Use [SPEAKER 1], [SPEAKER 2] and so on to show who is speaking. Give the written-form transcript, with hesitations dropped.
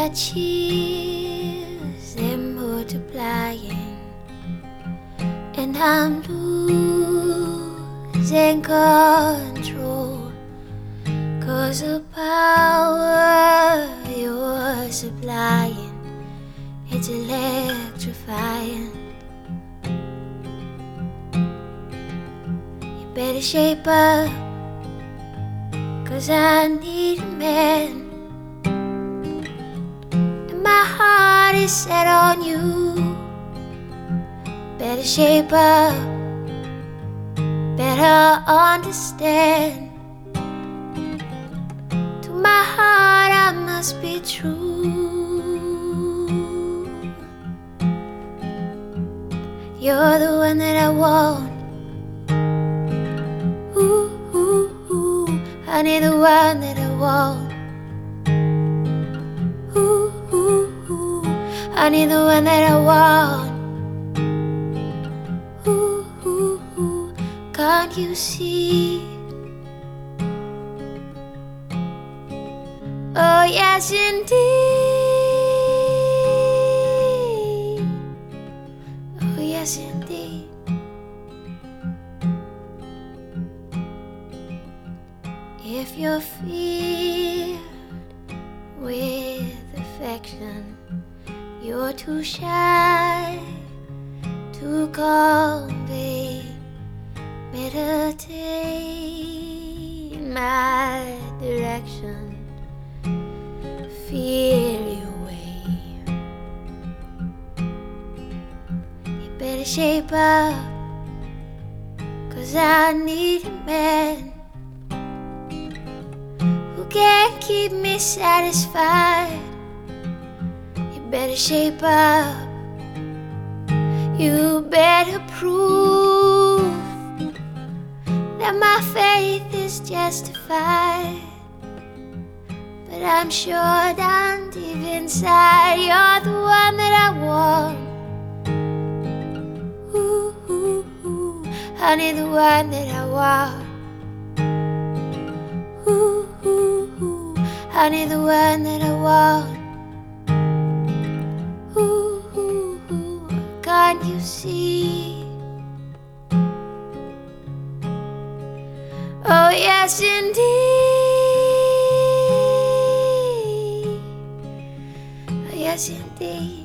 [SPEAKER 1] cheers, they're multiplying, and I'm losing control, 'cause the power you're supplying, it's electrifying. You better shape up, 'cause I need a man. My heart is set on you. Better shape up, better understand. To my heart I must be true. You're the one that I want. Ooh, ooh, ooh. Honey, the one that I want. Honey, the one that I want. Ooh, ooh, ooh. Can't you see? Oh yes, indeed. Oh yes, indeed. If you're filled with affection, you're too shy to convey. Meditate my direction, feel your way. You better shape up, 'cause I need a man who can keep me satisfied. Better shape up, you better prove that my faith is justified. But I'm sure down deep inside, you're the one that I want. Ooh, ooh, ooh. Honey, the one that I want. Ooh, ooh, ooh. Honey, the one that I want. Can't you see? Oh yes, indeed. Oh yes, indeed.